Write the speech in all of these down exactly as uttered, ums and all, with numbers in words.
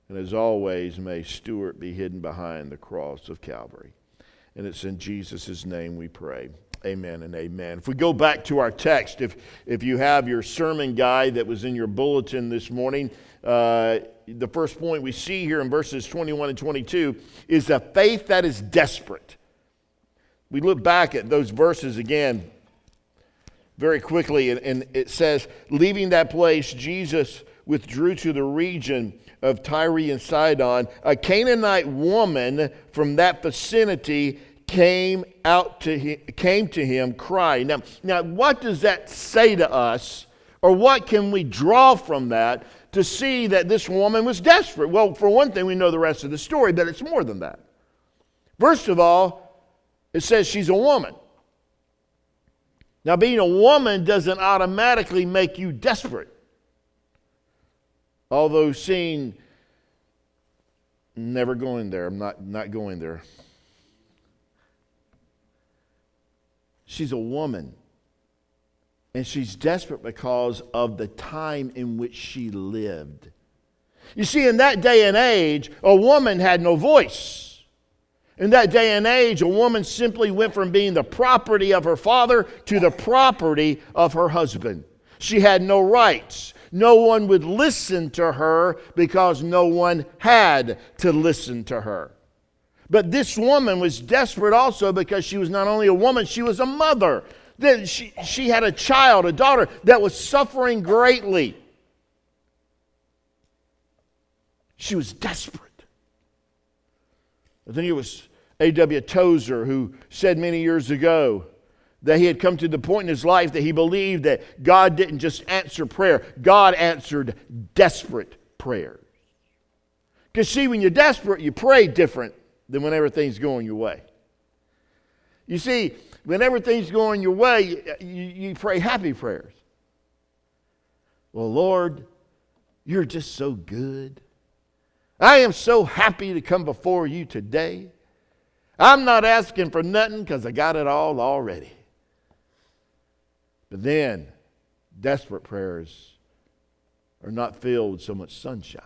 And as always, may Stuart be hidden behind the cross of Calvary. And it's in Jesus' name we pray. Amen and amen. If we go back to our text, if if you have your sermon guide that was in your bulletin this morning, uh, the first point we see here in verses twenty-one and twenty-two is a faith that is desperate. We look back at those verses again very quickly, and, and it says, leaving that place, Jesus withdrew to the region of Tyre and Sidon. A Canaanite woman from that vicinity came out to him, came to him crying. Now, now, what does that say to us, or what can we draw from that to see that this woman was desperate? Well, for one thing, we know the rest of the story, but it's more than that. First of all, it says she's a woman. Now, being a woman doesn't automatically make you desperate. Although seeing, never going there. I'm not, not going there. She's a woman. And she's desperate because of the time in which she lived. You see, in that day and age, a woman had no voice. In that day and age, a woman simply went from being the property of her father to the property of her husband. She had no rights. No one would listen to her because no one had to listen to her. But this woman was desperate also because she was not only a woman, she was a mother. That she, she had a child, a daughter, that was suffering greatly. She was desperate. I think it was A W Tozer who said many years ago that he had come to the point in his life that he believed that God didn't just answer prayer. God answered desperate prayers. Because see, when you're desperate, you pray different than when everything's going your way. You see, when everything's going your way, you, you pray happy prayers. Well, Lord, you're just so good. I am so happy to come before you today. I'm not asking for nothing because I got it all already. But then, desperate prayers are not filled with so much sunshine.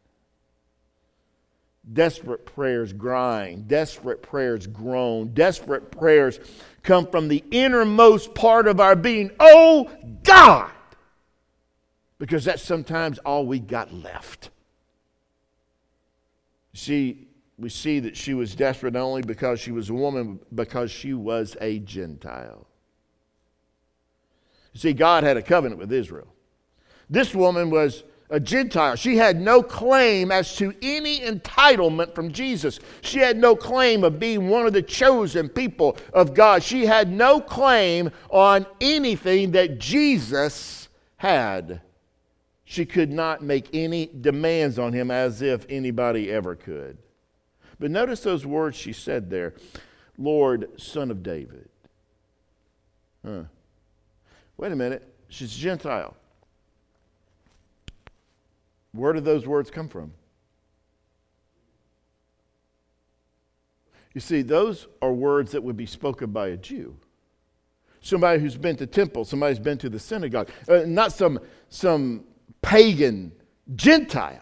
Desperate prayers grind. Desperate prayers groan. Desperate prayers come from the innermost part of our being. Oh, God! Because that's sometimes all we got left. See, we see that she was desperate not only because she was a woman, but because she was a Gentile. You see, God had a covenant with Israel. This woman was a Gentile. She had no claim as to any entitlement from Jesus. She had no claim of being one of the chosen people of God. She had no claim on anything that Jesus had. She could not make any demands on him as if anybody ever could. But notice those words she said there. Lord, Son of David. Huh. Wait a minute. She's a Gentile. Where do those words come from? You see, those are words that would be spoken by a Jew. Somebody who's been to temple. Somebody who's been to the synagogue. Uh, not some... some pagan Gentile.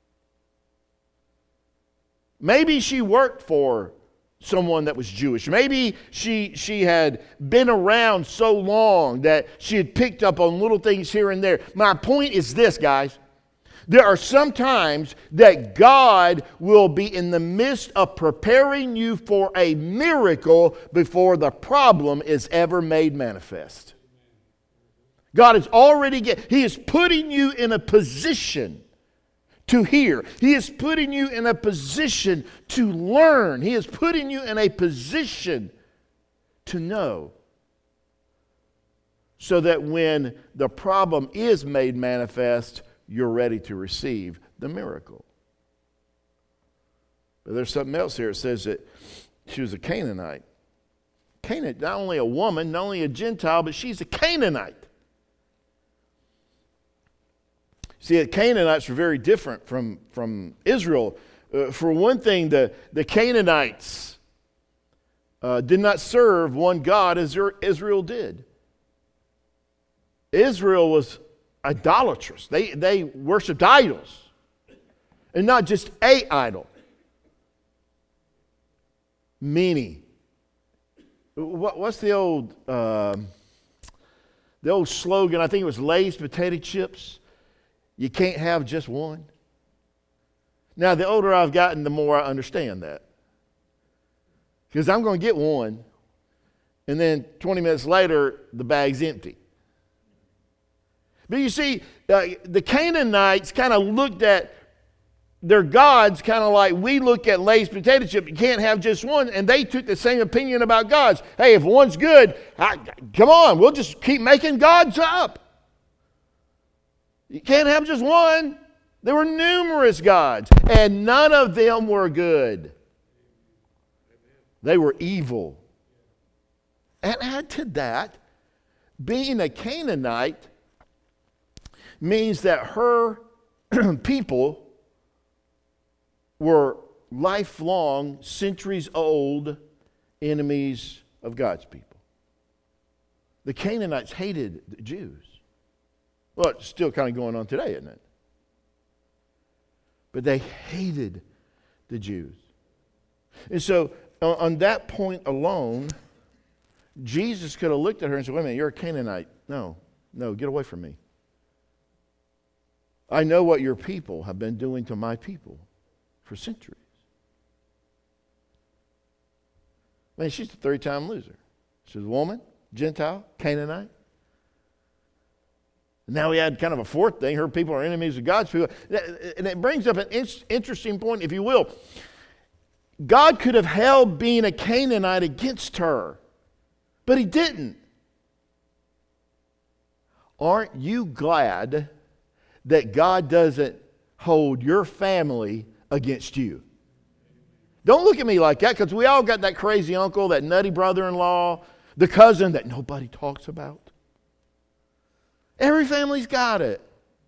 Maybe she worked for someone that was Jewish. Maybe she she had been around so long that she had picked up on little things here and there. My point is this, guys. There are some times that God will be in the midst of preparing you for a miracle before the problem is ever made manifest. God is already, get, He is putting you in a position to hear. He is putting you in a position to learn. He is putting you in a position to know. So that when the problem is made manifest, you're ready to receive the miracle. But there's something else here. It says that she was a Canaanite. Canaanite, not only a woman, not only a Gentile, but she's a Canaanite. See, the Canaanites were very different from, from Israel. Uh, for one thing, the, the Canaanites uh, did not serve one God as Israel did. Israel was idolatrous. They, they worshipped idols. And not just a idol. Many. What, what's the old uh, the old slogan? I think it was Lay's potato chips. You can't have just one. Now, the older I've gotten, the more I understand that. Because I'm going to get one, and then twenty minutes later, the bag's empty. But you see, uh, the Canaanites kind of looked at their gods kind of like we look at Lay's potato chip. You can't have just one. And they took the same opinion about gods. Hey, if one's good, I, come on, we'll just keep making gods up. You can't have just one. There were numerous gods, and none of them were good. They were evil. And add to that, being a Canaanite means that her people were lifelong, centuries-old enemies of God's people. The Canaanites hated the Jews. Well, it's still kind of going on today, isn't it? But they hated the Jews. And so, on that point alone, Jesus could have looked at her and said, wait a minute, you're a Canaanite. No, no, get away from me. I know what your people have been doing to my people for centuries. Man, she's a three-time loser. She's a woman, Gentile, Canaanite. And now we had kind of a fourth thing. Her people are enemies of God's people. And it brings up an interesting point, if you will. God could have held being a Canaanite against her, but he didn't. Aren't you glad that God doesn't hold your family against you? Don't look at me like that, because we all got that crazy uncle, that nutty brother-in-law, the cousin that nobody talks about. Every family's got it.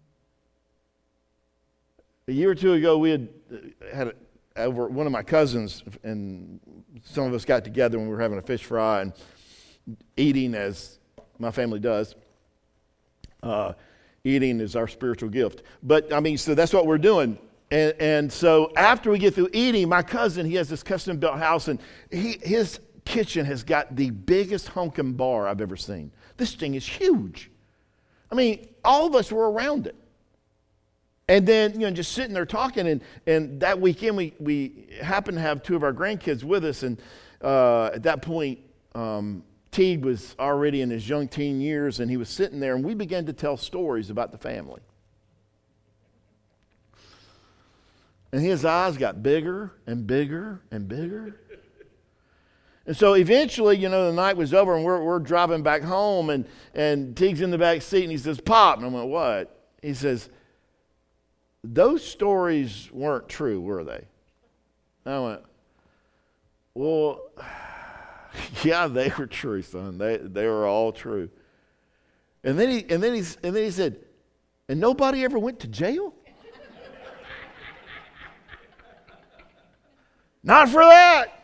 A year or two ago, we had had a, over one of my cousins, and some of us got together when we were having a fish fry and eating, as my family does. Uh, eating is our spiritual gift. But, I mean, so that's what we're doing. And, and so after we get through eating, my cousin, he has this custom-built house, and he, his kitchen has got the biggest honkin' bar I've ever seen. This thing is huge. I mean, all of us were around it. And then, you know, just sitting there talking, and, and that weekend we, we happened to have two of our grandkids with us, and uh, at that point, um, Teague was already in his young teen years, and he was sitting there, and we began to tell stories about the family. And his eyes got bigger and bigger and bigger. And so eventually, you know, the night was over, and we're, we're driving back home, and, and Teague's in the back seat, and he says, Pop. And I went, what? He says, those stories weren't true, were they? And I went, well, yeah, they were true, son. They they were all true. And then he and then he and then he said, and nobody ever went to jail? Not for that.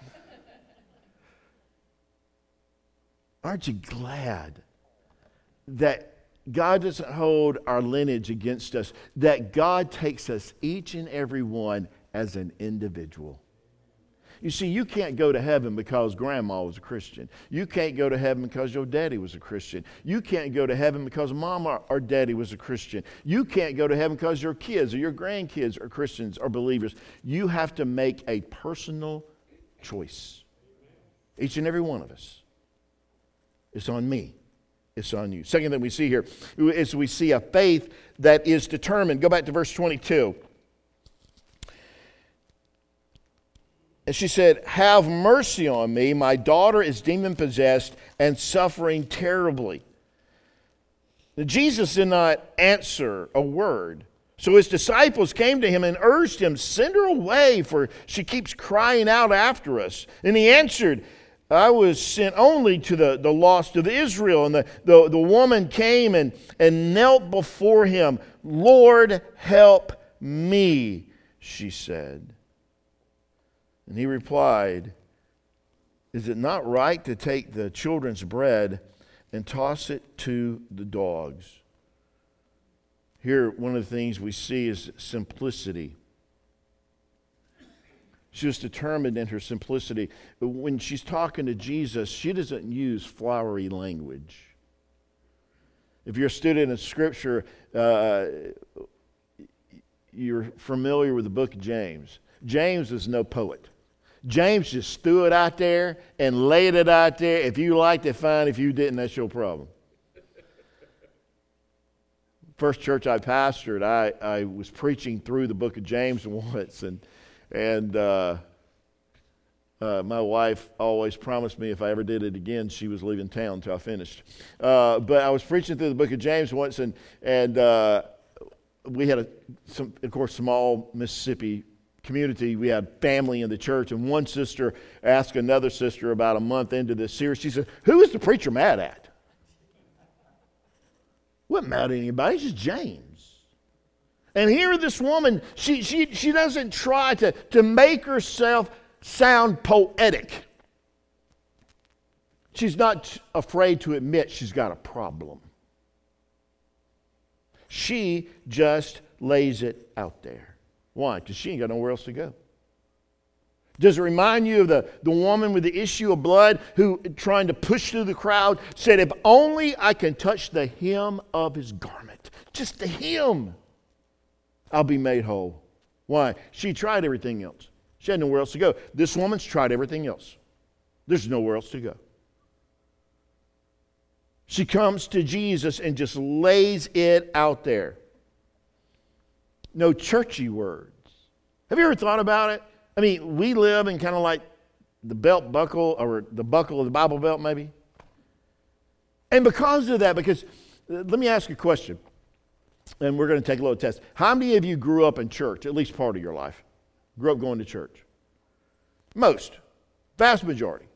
Aren't you glad that God doesn't hold our lineage against us, that God takes us, each and every one, as an individual? You see, you can't go to heaven because grandma was a Christian. You can't go to heaven because your daddy was a Christian. You can't go to heaven because mama or daddy was a Christian. You can't go to heaven because your kids or your grandkids are Christians or believers. You have to make a personal choice. Each and every one of us. It's on me. It's on you. Second thing we see here is we see a faith that is determined. Go back to verse twenty-two. And she said, have mercy on me. My daughter is demon-possessed and suffering terribly. Now, Jesus did not answer a word. So his disciples came to him and urged him, send her away, for she keeps crying out after us. And he answered, I was sent only to the, the lost of Israel. And the, the, the woman came and, and knelt before him. Lord, help me, she said. And he replied, is it not right to take the children's bread and toss it to the dogs? Here, one of the things we see is simplicity. She was determined in her simplicity. But when she's talking to Jesus, she doesn't use flowery language. If you're a student of Scripture, uh, you're familiar with the book of James. James is no poet. James just threw it out there and laid it out there. If you liked it, fine. If you didn't, that's your problem. First church I pastored, I, I was preaching through the book of James once, and and uh, uh, my wife always promised me if I ever did it again, she was leaving town until I finished. Uh, but I was preaching through the book of James once, and and uh, we had a, some, of course, small Mississippi community. We had family in the church, and one sister asked another sister about a month into this series. She said, "Who is the preacher mad at?" Wasn't mad at anybody. It's just James. And here, this woman, she she she doesn't try to to make herself sound poetic. She's not afraid to admit she's got a problem. She just lays it out there. Why? Because she ain't got nowhere else to go. Does it remind you of the, the woman with the issue of blood who, trying to push through the crowd, said, "If only I can touch the hem of his garment, just the hem, I'll be made whole." Why? She tried everything else. She had nowhere else to go. This woman's tried everything else. There's nowhere else to go. She comes to Jesus and just lays it out there. No churchy words. Have you ever thought about it? I mean, we live in kind of like the belt buckle, or the buckle of the Bible belt maybe. And because of that, because, uh, let me ask you a question, and we're going to take a little test. How many of you grew up in church, at least part of your life? Grew up going to church? Most. Vast majority.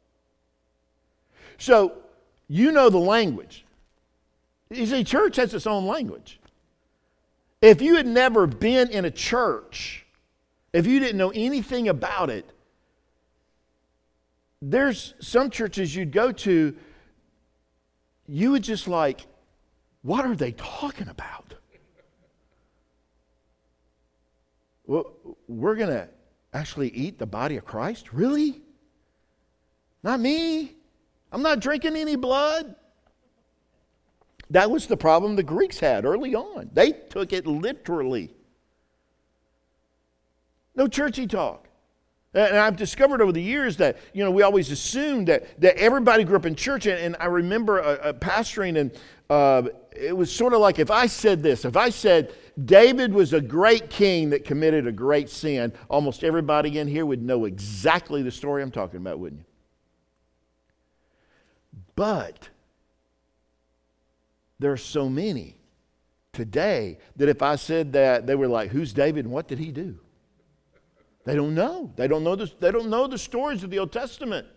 So, you know the language. You see, church has its own language. If you had never been in a church, if you didn't know anything about it, there's some churches you'd go to, you would just like, what are they talking about? Well, we're going to actually eat the body of Christ? Really? Not me. I'm not drinking any blood. That was the problem the Greeks had early on. They took it literally. No churchy talk. And I've discovered over the years that, you know, we always assumed that, that everybody grew up in church. And, and I remember uh, uh, pastoring, and uh, it was sort of like if I said this, if I said David was a great king that committed a great sin, almost everybody in here would know exactly the story I'm talking about, wouldn't you? But there are so many today that if I said that, they were like, "Who's David and what did he do?" They don't know. They don't know the, they don't know the stories of the Old Testament.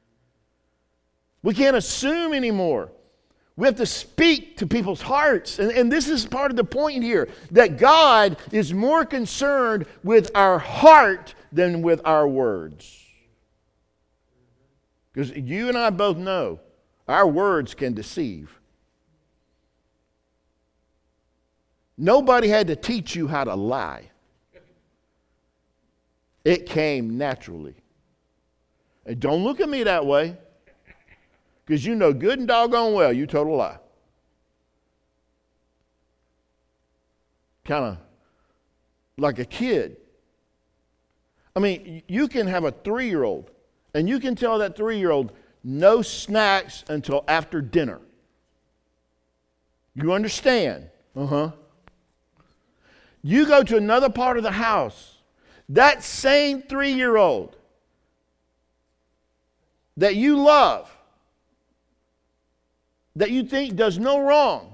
We can't assume anymore. We have to speak to people's hearts. And, and this is part of the point here, that God is more concerned with our heart than with our words. Because you and I both know our words can deceive. Nobody had to teach you how to lie. It came naturally. And don't look at me that way, because you know good and doggone well you told a lie. Kind of like a kid. I mean, you can have a three-year-old, and you can tell that three-year-old no snacks until after dinner. You understand? Uh-huh. You go to another part of the house, that same three-year-old that you love, that you think does no wrong,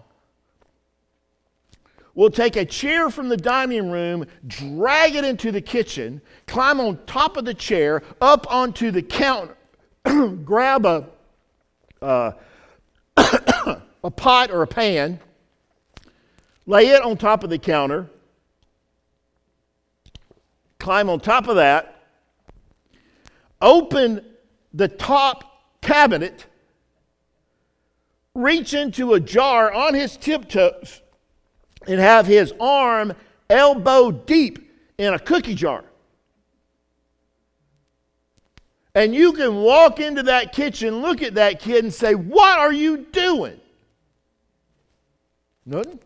will take a chair from the dining room, drag it into the kitchen, climb on top of the chair, up onto the counter, grab a, uh, a pot or a pan, lay it on top of the counter, climb on top of that, open the top cabinet, reach into a jar on his tiptoes, and have his arm elbow deep in a cookie jar. And you can walk into that kitchen, look at that kid and say, what are you doing? Nothing.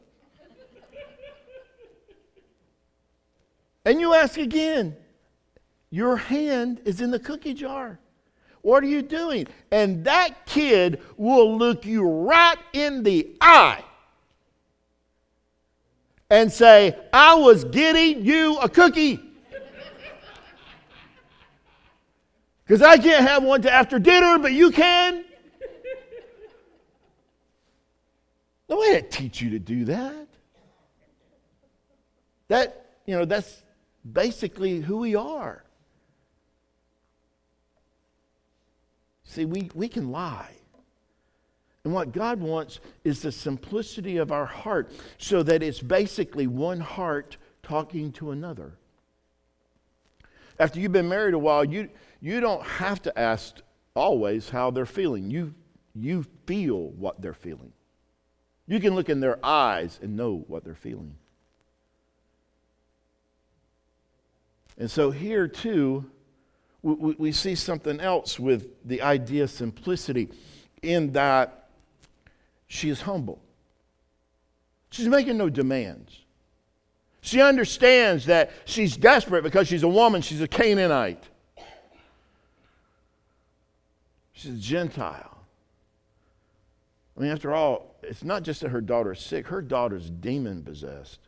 And you ask again, your hand is in the cookie jar. What are you doing? And that kid will look you right in the eye and say, I was getting you a cookie. Because I can't have one till after dinner, but you can. No, I didn't teach you to do that. That, you know, that's basically who we are. See, we, we can lie. And what God wants is the simplicity of our heart so that it's basically one heart talking to another. After you've been married a while, you, you don't have to ask always how they're feeling. You, you feel what they're feeling. You can look in their eyes and know what they're feeling. And so here too, we, we see something else with the idea of simplicity in that she is humble. She's making no demands. She understands that she's desperate because she's a woman. She's a Canaanite. She's a Gentile. I mean, after all, it's not just that her daughter is sick. Her daughter's demon-possessed.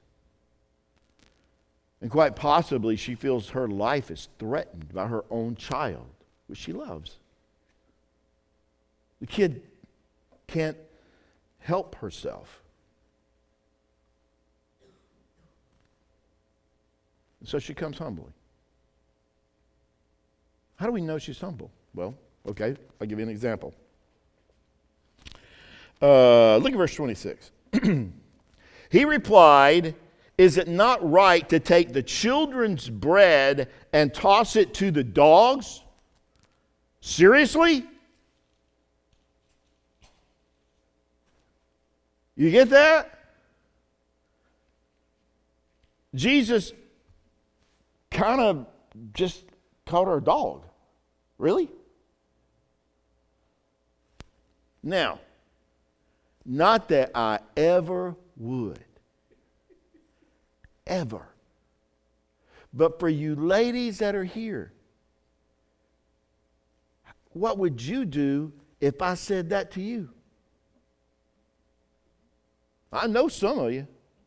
And quite possibly, she feels her life is threatened by her own child, which she loves. The kid can't help herself. And so she comes humbly. How do we know she's humble? Well, okay, I'll give you an example. Uh, look at verse twenty-six. He replied, is it not right to take the children's bread and toss it to the dogs? Seriously? You get that? Jesus kind of just called her a dog. Really? Now, not that I ever would. Ever. But for you ladies that are here, what would you do if I said that to you? I know some of you.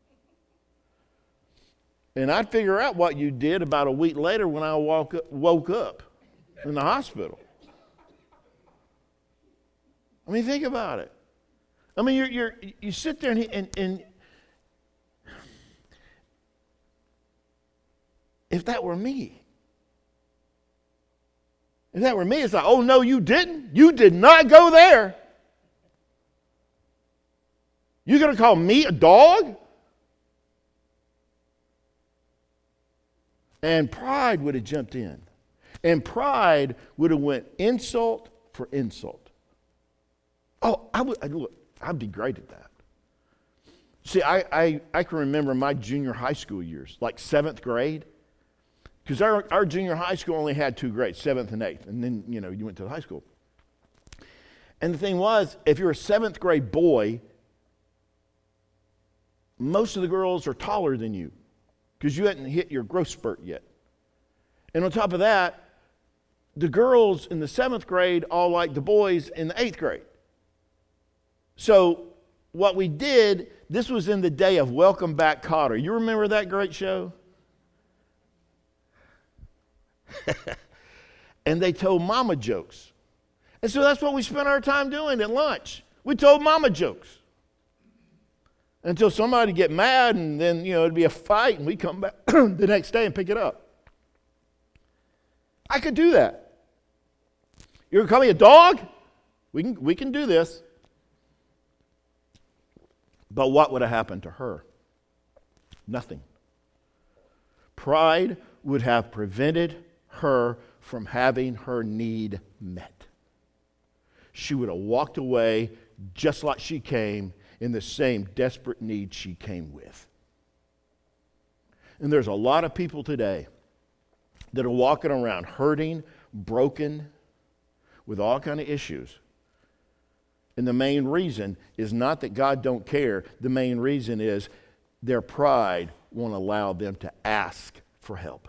And I'd figure out what you did about a week later when I woke up, woke up in the hospital. I mean, think about it. I mean, you're, you're, you sit there and, and, and if that were me, if that were me, it's like, oh, no, you didn't. You did not go there. You're going to call me a dog? And pride would have jumped in. And pride would have went insult for insult. Oh, I would, I'd, I'd be great at that. See, I, I, I can remember my junior high school years, like seventh grade. Because our, our junior high school only had two grades, seventh and eighth. And then, you know, you went to the high school. And the thing was, if you're a seventh grade boy, most of the girls are taller than you because you hadn't hit your growth spurt yet. And on top of that, the girls in the seventh grade all like the boys in the eighth grade. So what we did, this was in the day of Welcome Back, Kotter. You remember that great show? And they told mama jokes. And so that's what we spent our time doing at lunch. We told mama jokes. Until somebody get mad and then, you know, it'd be a fight and we come back the next day and pick it up. I could do that. You're going to call me a dog? We can, we can do this. But what would have happened to her? Nothing. Pride would have prevented her from having her need met. She would have walked away just like she came, in the same desperate need she came with. And there's a lot of people today that are walking around hurting, broken, with all kind of issues. And the main reason is not that God don't care. The main reason is their pride won't allow them to ask for help.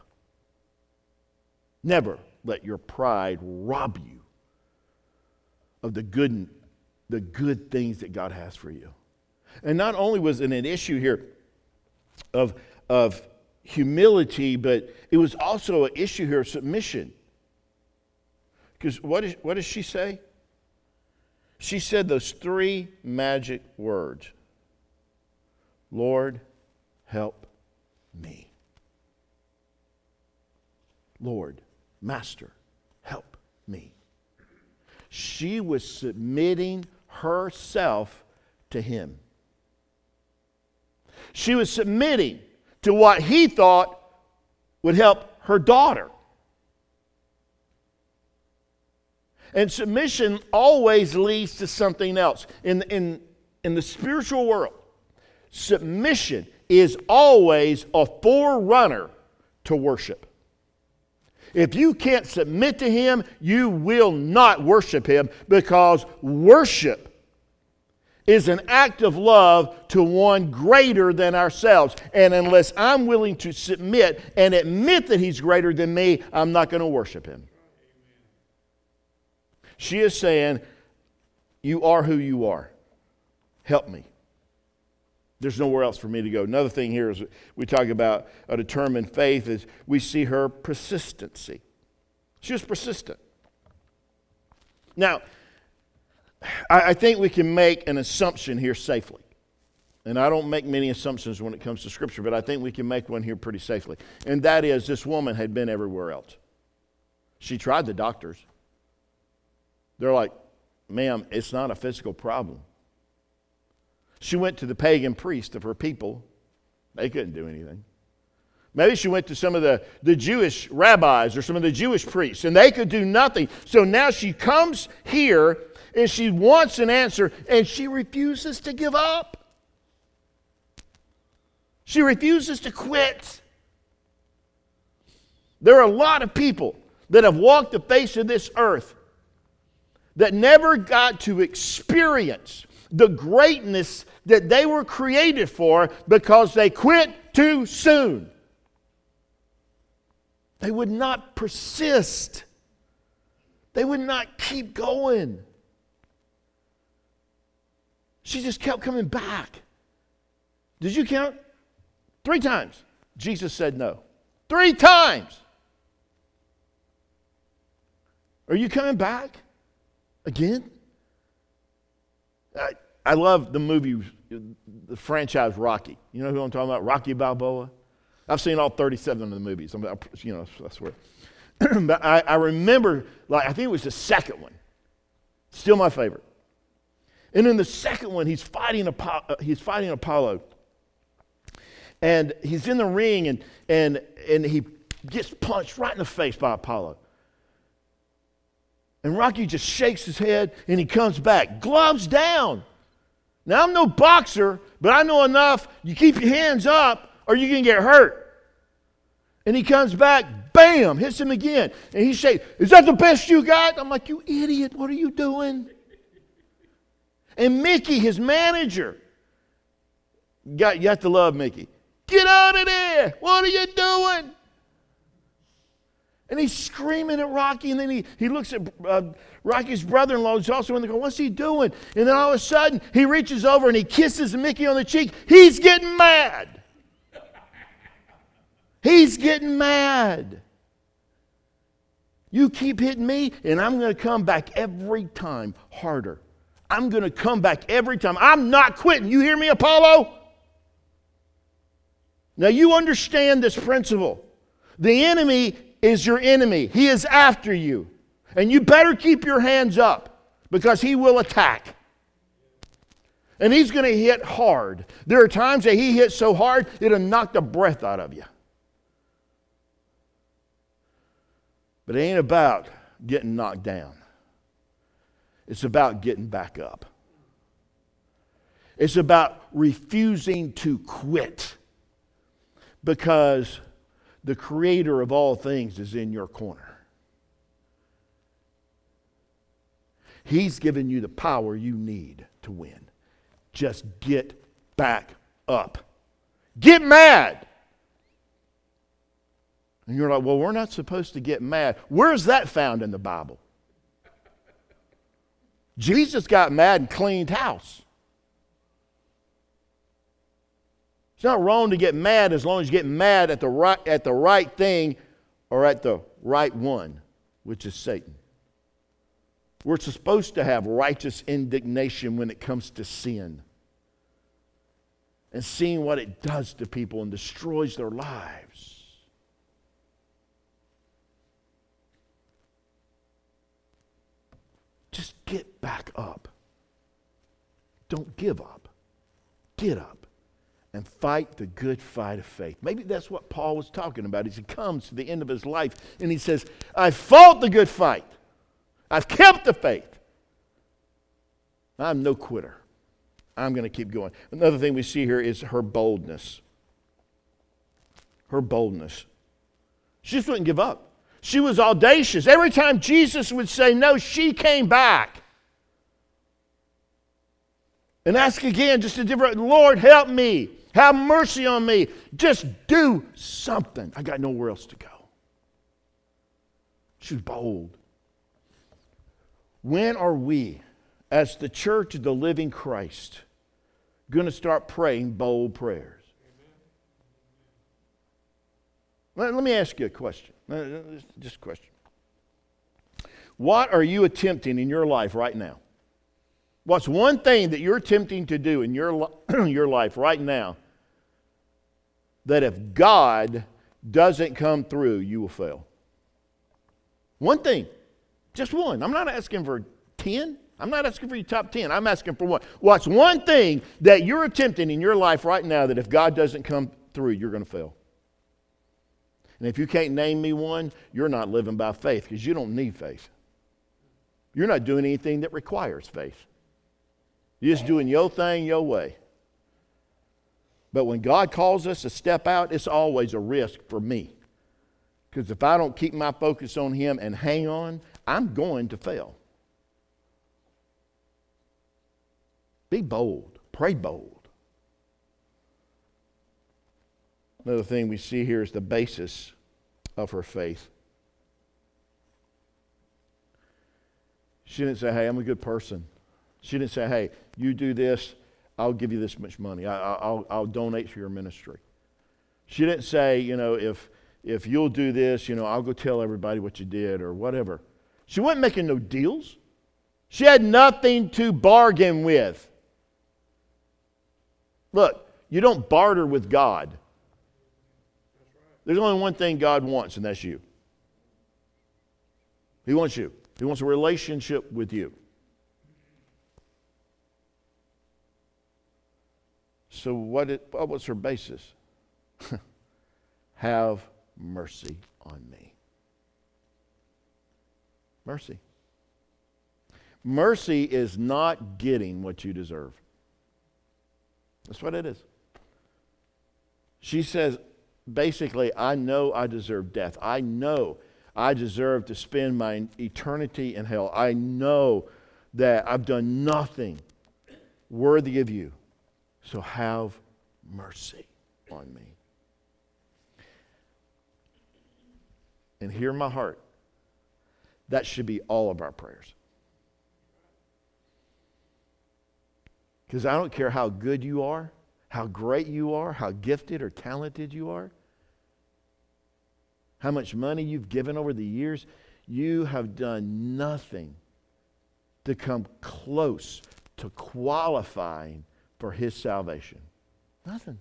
Never let your pride rob you of the good, the good things that God has for you. And not only was it an issue here of, of humility, but it was also an issue here of submission. Because what, is, what does she say? She said those three magic words. Lord, help me. Lord, Master, help me. She was submitting herself to him. She was submitting to what he thought would help her daughter. And submission always leads to something else. In, in, in the spiritual world, submission is always a forerunner to worship. If you can't submit to him, you will not worship him, because worship is an act of love to one greater than ourselves. And unless I'm willing to submit and admit that he's greater than me, I'm not going to worship him. She is saying, you are who you are. Help me. There's nowhere else for me to go. Another thing here is we talk about a determined faith is we see her persistency. She was persistent. Now, I, I think we can make an assumption here safely. And I don't make many assumptions when it comes to Scripture, but I think we can make one here pretty safely. And that is, this woman had been everywhere else. She tried the doctors. They're like, ma'am, it's not a physical problem. She went to the pagan priest of her people. They couldn't do anything. Maybe she went to some of the, the Jewish rabbis or some of the Jewish priests, and they could do nothing. So now she comes here, and she wants an answer, and she refuses to give up. She refuses to quit. There are a lot of people that have walked the face of this earth that never got to experience the greatness that they were created for because they quit too soon. They would not persist. They would not keep going. She just kept coming back. Did you count? Three times. Jesus said no. Three times. Are you coming back again? I, I love the movie, the franchise Rocky. You know who I'm talking about? Rocky Balboa. I've seen all thirty-seven of the movies. I'm, you know, I swear. But I, I remember, like I think it was the second one. Still my favorite. And in the second one, he's fighting Apollo. He's fighting Apollo, and he's in the ring, and and and he gets punched right in the face by Apollo. And Rocky just shakes his head, and he comes back, gloves down. Now, I'm no boxer, but I know enough. You keep your hands up, or you can get hurt. And he comes back, bam, hits him again. And he shakes, is that the best you got? I'm like, you idiot, what are you doing? And Mickey, his manager, got, you have to love Mickey. Get out of there, what are you doing? And he's screaming at Rocky, and then he, he looks at uh, Rocky's brother-in-law, who's also in the car. What's he doing? And then all of a sudden, he reaches over and he kisses Mickey on the cheek. He's getting mad. He's getting mad. You keep hitting me, and I'm going to come back every time harder. I'm going to come back every time. I'm not quitting. You hear me, Apollo? Now, you understand this principle. The enemy is your enemy. He is after you. And you better keep your hands up because he will attack. And he's going to hit hard. There are times that he hits so hard, it'll knock the breath out of you. But it ain't about getting knocked down. It's about getting back up. It's about refusing to quit because the Creator of all things is in your corner. He's given you the power you need to win. Just get back up. Get mad. And you're like, well, we're not supposed to get mad. Where's that found in the Bible? Jesus got mad and cleaned house. It's not wrong to get mad as long as you get mad at the right, at the right thing or at the right one, which is Satan. We're supposed to have righteous indignation when it comes to sin and seeing what it does to people and destroys their lives. Just get back up. Don't give up. Get up and fight the good fight of faith. Maybe that's what Paul was talking about as he comes to the end of his life and he says, I fought the good fight. I've kept the faith. I'm no quitter. I'm going to keep going. Another thing we see here is her boldness. Her boldness. She just wouldn't give up. She was audacious. Every time Jesus would say no, she came back. And ask again, just a different, Lord, help me. Have mercy on me. Just do something. I got nowhere else to go. She was bold. When are we, as the church of the living Christ, going to start praying bold prayers? Let, let me ask you a question. Just a question. What are you attempting in your life right now? What's one thing that you're attempting to do in your, your life right now that if God doesn't come through, you will fail? One thing. Just one. I'm not asking for ten. I'm not asking for your top ten. I'm asking for one. What's one thing that you're attempting in your life right now that if God doesn't come through, you're going to fail? And if you can't name me one, you're not living by faith because you don't need faith. You're not doing anything that requires faith. You're just doing your thing your way. But when God calls us to step out, it's always a risk for me. Because if I don't keep my focus on Him and hang on, I'm going to fail. Be bold. Pray bold. Another thing we see here is the basis of her faith. She didn't say, hey, I'm a good person. She didn't say, hey, you do this, I'll give you this much money. I, I'll, I'll donate for your ministry. She didn't say, you know, if, if you'll do this, you know, I'll go tell everybody what you did or whatever. She wasn't making no deals. She had nothing to bargain with. Look, you don't barter with God. There's only one thing God wants, and that's you. He wants you. He wants a relationship with you. So what? It, what was her basis? Have mercy on me. Mercy. Mercy is not getting what you deserve. That's what it is. She says, basically, I know I deserve death. I know I deserve to spend my eternity in hell. I know that I've done nothing worthy of you. So have mercy on me. And hear my heart. That should be all of our prayers. Because I don't care how good you are, how great you are, how gifted or talented you are, how much money you've given over the years, you have done nothing to come close to qualifying for His salvation. Nothing.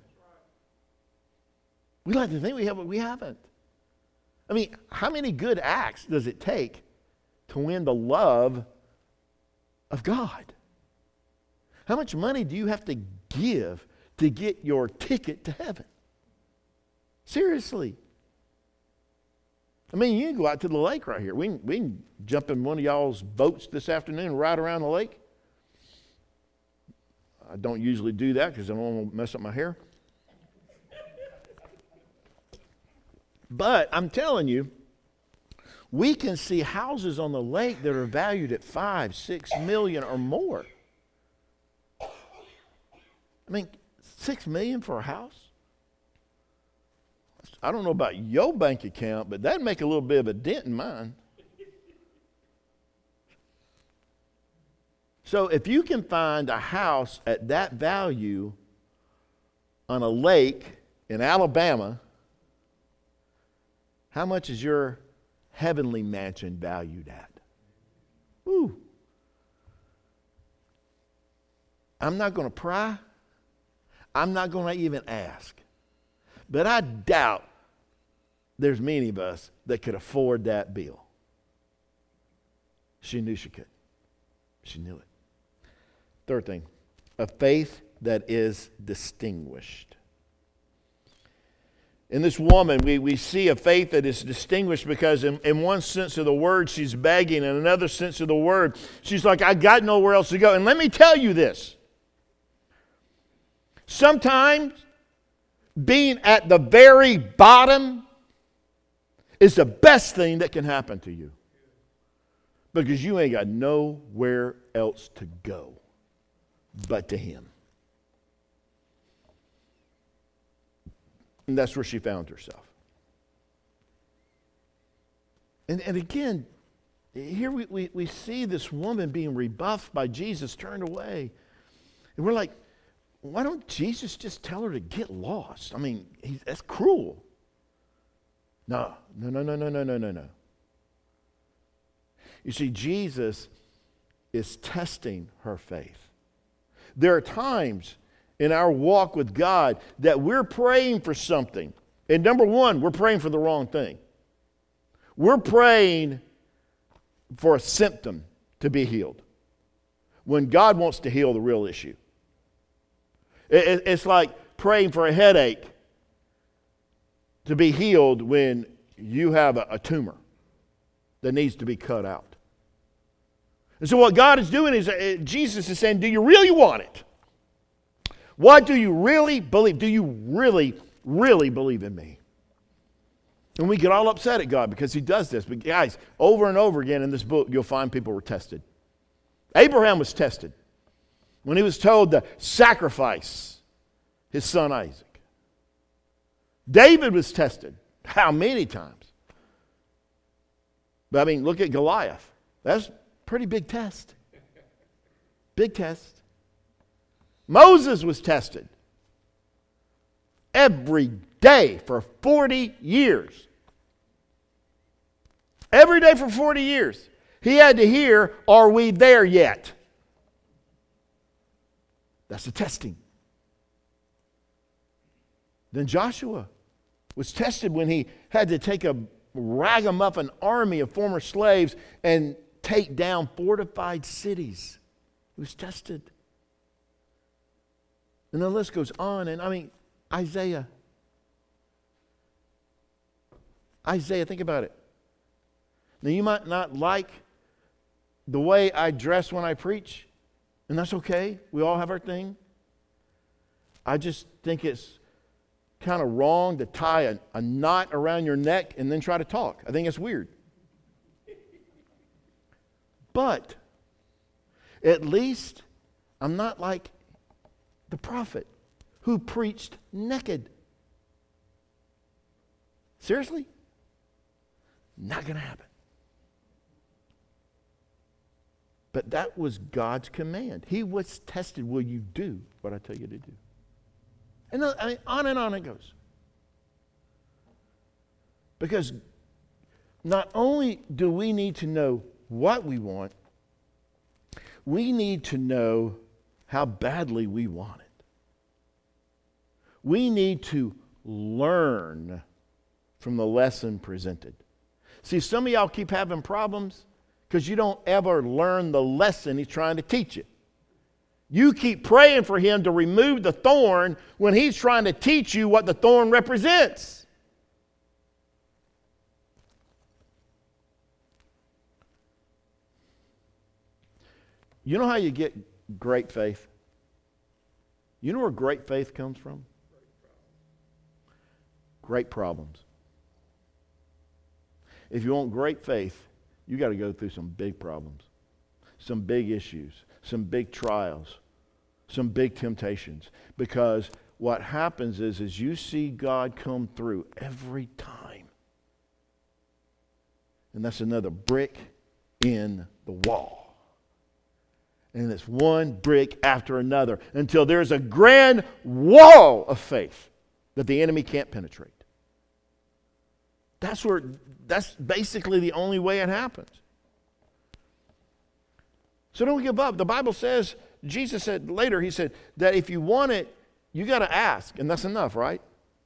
We like to think we have, but we haven't. I mean, how many good acts does it take to win the love of God? How much money do you have to give to get your ticket to heaven? Seriously. I mean, you can go out to the lake right here. We can, we can jump in one of y'all's boats this afternoon and ride around the lake. I don't usually do that because I don't want to mess up my hair. But I'm telling you, we can see houses on the lake that are valued at five, six million or more. I mean, six million for a house? I don't know about your bank account, but that'd make a little bit of a dent in mine. So if you can find a house at that value on a lake in Alabama, how much is your heavenly mansion valued at? Ooh. I'm not going to pry. I'm not going to even ask. But I doubt there's many of us that could afford that bill. She knew she could. She knew it. Third thing, a faith that is distinguished. In this woman, we, we see a faith that is distinguished because in, in one sense of the word, she's begging. In another sense of the word, she's like, I got nowhere else to go. And let me tell you this. Sometimes being at the very bottom is the best thing that can happen to you. Because you ain't got nowhere else to go but to Him. And that's where she found herself. And, and again, here we, we, we see this woman being rebuffed by Jesus, turned away. And we're like, why don't Jesus just tell her to get lost? I mean, he, that's cruel. No, no, no, no, no, no, no, no, no. You see, Jesus is testing her faith. There are times in our walk with God that we're praying for something. And number one, we're praying for the wrong thing. We're praying for a symptom to be healed when God wants to heal the real issue. It's like praying for a headache to be healed when you have a tumor that needs to be cut out. And so what God is doing is, uh, Jesus is saying, do you really want it? What do you really believe? Do you really, really believe in me? And we get all upset at God because He does this. But guys, over and over again in this book, you'll find people were tested. Abraham was tested when he was told to sacrifice his son Isaac. David was tested. How many times? But I mean, look at Goliath. That's a pretty big test. Big test. Moses was tested every day for forty years. Every day for forty years. He had to hear, are we there yet? That's the testing. Then Joshua was tested when he had to take a ragamuffin army of former slaves and take down fortified cities. He was tested. And the list goes on. And I mean, Isaiah. Isaiah, think about it. Now, you might not like the way I dress when I preach, and that's okay. We all have our thing. I just think it's kind of wrong to tie a, a knot around your neck and then try to talk. I think it's weird. But at least I'm not like the prophet who preached naked. Seriously? Not going to happen. But that was God's command. He was tested. Will you do what I tell you to do? And I mean, on and on it goes. Because not only do we need to know what we want, we need to know how badly we want it. We need to learn from the lesson presented. See, some of y'all keep having problems because you don't ever learn the lesson He's trying to teach you. You keep praying for Him to remove the thorn when He's trying to teach you what the thorn represents. You know how you get great faith? You know where great faith comes from? Great problems. if you want great faith, you got to go through some big problems, some big issues, some big trials, some big temptations. Because what happens is, is you see God come through every time. And that's another brick in the wall. And it's one brick after another until there's a grand wall of faith that the enemy can't penetrate. That's where, that's basically the only way it happens. So don't give up. The Bible says, Jesus said later, he said that if you want it, you got to ask. And that's enough, right?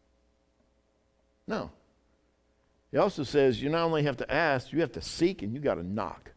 No. He also says you not only have to ask, you have to seek and you got to knock.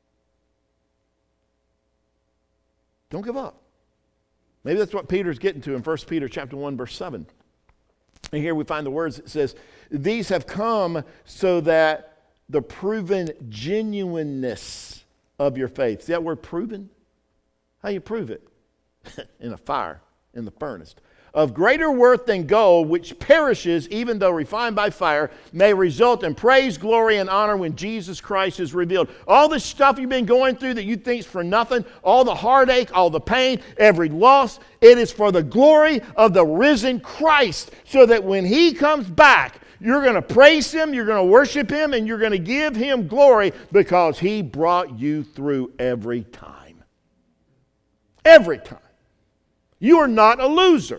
Don't give up. Maybe that's what Peter's getting to in First Peter chapter one, verse seven. And here we find the words. It says, these have come so that the proven genuineness of your faith. See that word proven? How you prove it? In a fire, in the furnace. Of greater worth than gold, which perishes even though refined by fire, may result in praise, glory, and honor when Jesus Christ is revealed. All the stuff you've been going through that you think is for nothing, all the heartache, all the pain, every loss, it is for the glory of the risen Christ, so that when He comes back, you're going to praise Him, you're going to worship Him, and you're going to give Him glory because He brought you through every time. Every time. You are not a loser.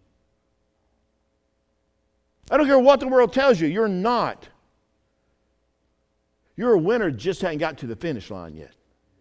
I don't care what the world tells you, you're not. You're a winner, just hadn't got to the finish line yet.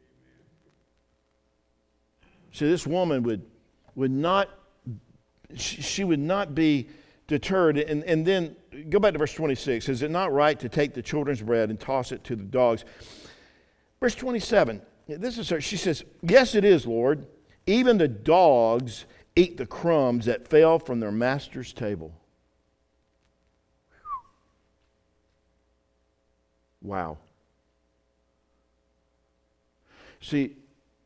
So this woman would, would not, she would not be deterred. And, and then, go back to verse twenty-six. Is it not right to take the children's bread and toss it to the dogs? Verse twenty-seven, this is her, she says, yes, it is, Lord. Even the dogs eat the crumbs that fell from their master's table. Wow. See,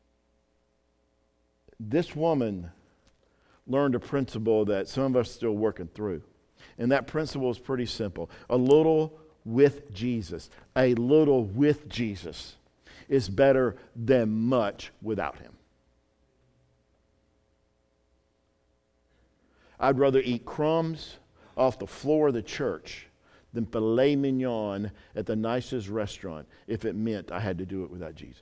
this woman learned a principle that some of us are still working through. And that principle is pretty simple. A little with Jesus, a little with Jesus is better than much without Him. I'd rather eat crumbs off the floor of the church than filet mignon at the nicest restaurant if it meant I had to do it without Jesus.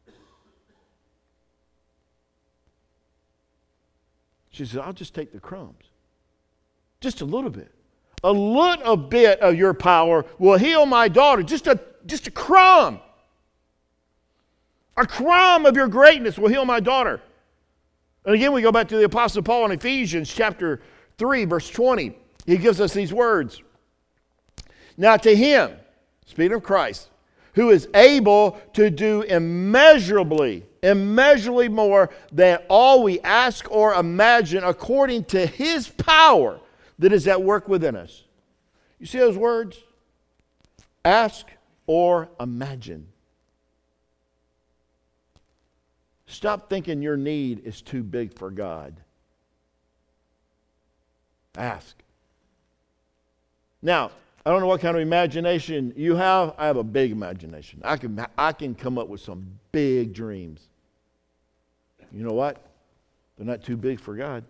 She said, I'll just take the crumbs. Just a little bit. A little bit of your power will heal my daughter. Just a, just a crumb. A crumb of your greatness will heal my daughter. And again, we go back to the Apostle Paul in Ephesians chapter three, verse twenty. He gives us these words. Now to Him, speaking of Christ, who is able to do immeasurably, immeasurably more than all we ask or imagine, according to His power that is at work within us. You see those words? Ask or imagine. Stop thinking your need is too big for God. Ask. Now, I don't know what kind of imagination you have. I have a big imagination. I can, I can come up with some big dreams. You know what? They're not too big for God.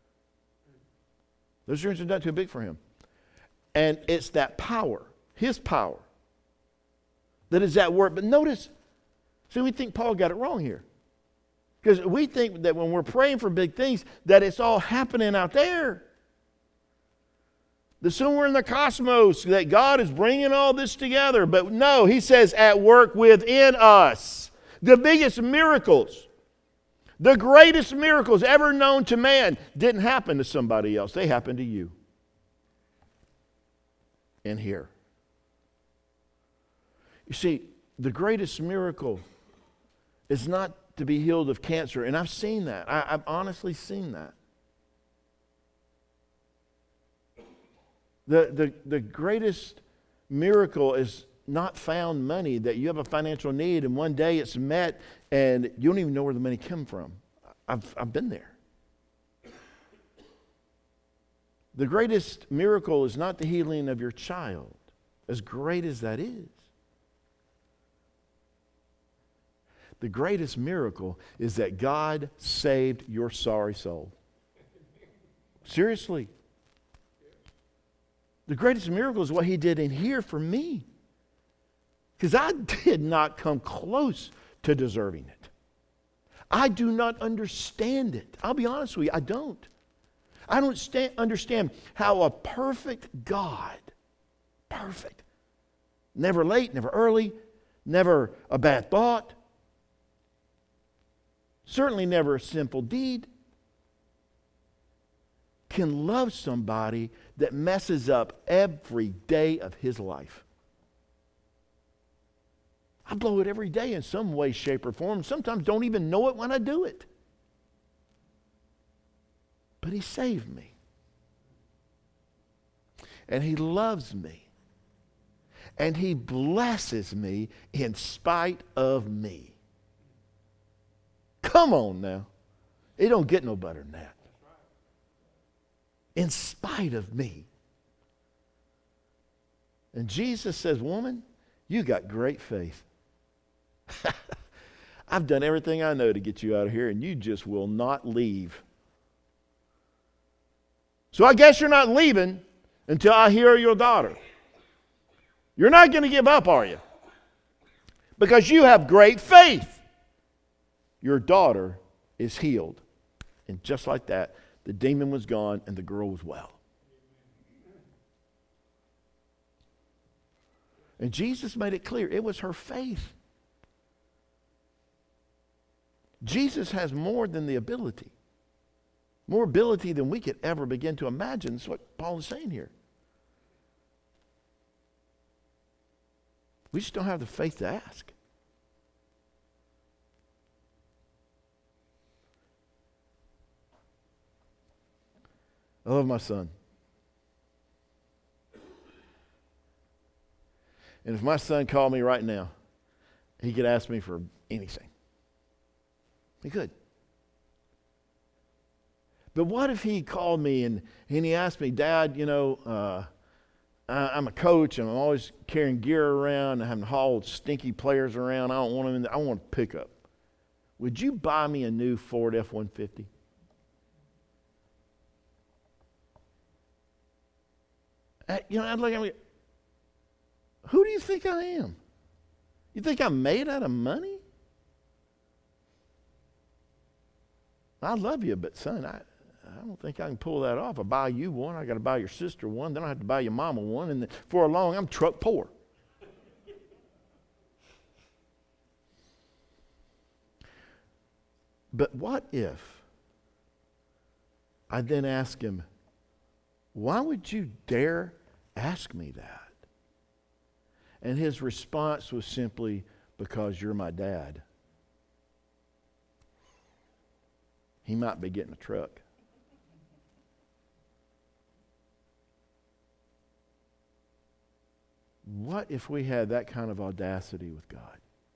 Those dreams are not too big for Him. And it's that power, His power, that is at work. But notice, see, we think Paul got it wrong here. Because we think that when we're praying for big things, that it's all happening out there. That somewhere in the cosmos, that God is bringing all this together. But no, He says at work within us. The biggest miracles, the greatest miracles ever known to man didn't happen to somebody else. They happened to you. And here. You see, the greatest miracle is not to be healed of cancer. And I've seen that. I, I've honestly seen that. The, the, the greatest miracle is not found money, that you have a financial need and one day it's met and you don't even know where the money came from. I've, I've been there. The greatest miracle is not the healing of your child, as great as that is. The greatest miracle is that God saved your sorry soul. Seriously. The greatest miracle is what He did in here for me. Because I did not come close to deserving it. I do not understand it. I'll be honest with you, I don't. I don't sta- understand how a perfect God, perfect, never late, never early, never a bad thought, certainly never a simple deed, can love somebody that messes up every day of his life. I blow it every day in some way, shape, or form. Sometimes don't even know it when I do it. But He saved me. And He loves me. And He blesses me in spite of me. Come on now. It don't get no better than that. In spite of me. And Jesus says, woman, you got great faith. I've done everything I know to get you out of here, and you just will not leave. So I guess you're not leaving until I heal your daughter. You're not going to give up, are you? Because you have great faith. Your daughter is healed. And just like that, the demon was gone and the girl was well. And Jesus made it clear it was her faith. Jesus has more than the ability. More ability than we could ever begin to imagine. That's what Paul is saying here. We just don't have the faith to ask. I love my son. And if my son called me right now, he could ask me for anything. He could. But what if he called me and, and he asked me, Dad, you know, uh, I, I'm a coach and I'm always carrying gear around and having to haul stinky players around. I don't want them in the, I want a pickup. Would you buy me a new Ford F one fifty? Uh, you know, I'd look at me, who do you think I am? You think I'm made out of money? I love you, but son, I, I don't think I can pull that off. I buy you one, I got to buy your sister one, then I have to buy your mama one, and for long I'm truck poor. But what if I then ask him, why would you dare ask me that? And his response was simply, because you're my dad. He might be getting a truck. What if we had that kind of audacity with God?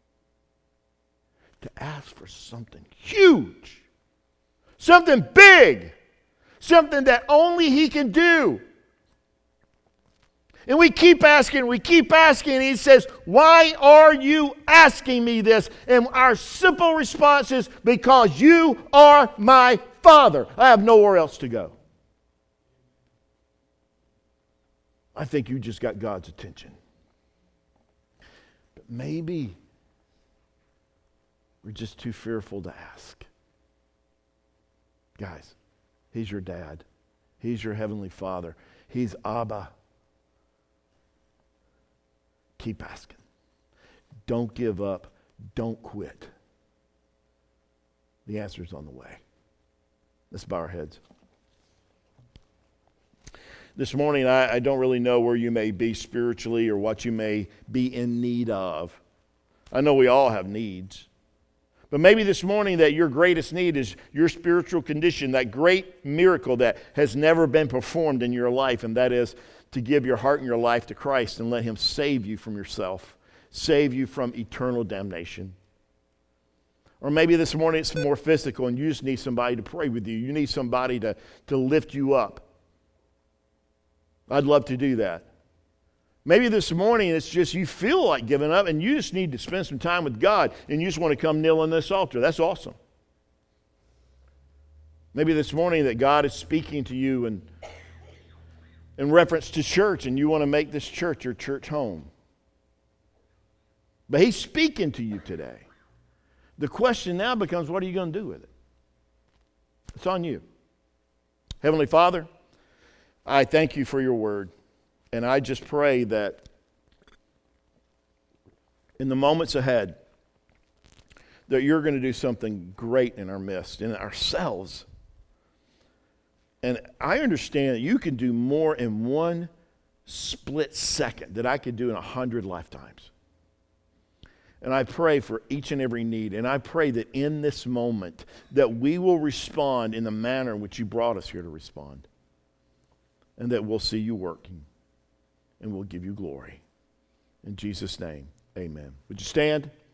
To ask for something huge, something big, something that only He can do. And we keep asking, we keep asking, and He says, why are you asking me this? And our simple response is, because you are my Father. I have nowhere else to go. I think you just got God's attention. But maybe we're just too fearful to ask. Guys, He's your dad. He's your heavenly Father. He's Abba. Keep asking. Don't give up. Don't quit. The answer is on the way. Let's bow our heads. This morning, I, I don't really know where you may be spiritually or what you may be in need of. I know we all have needs. But maybe this morning that your greatest need is your spiritual condition, that great miracle that has never been performed in your life, and that is to give your heart and your life to Christ and let Him save you from yourself, save you from eternal damnation. Or maybe this morning it's more physical and you just need somebody to pray with you. You need somebody to, to lift you up. I'd love to do that. Maybe this morning it's just you feel like giving up and you just need to spend some time with God and you just want to come kneel on this altar. That's awesome. Maybe this morning that God is speaking to you in, in reference to church and you want to make this church your church home. But He's speaking to you today. The question now becomes, what are you going to do with it? It's on you. Heavenly Father, I thank you for your word. And I just pray that in the moments ahead, that you're going to do something great in our midst, in ourselves. And I understand that you can do more in one split second that I could do in a hundred lifetimes. And I pray for each and every need. And I pray that in this moment that we will respond in the manner in which you brought us here to respond. And that we'll see you working. And we'll give you glory. In Jesus' name, amen. Would you stand?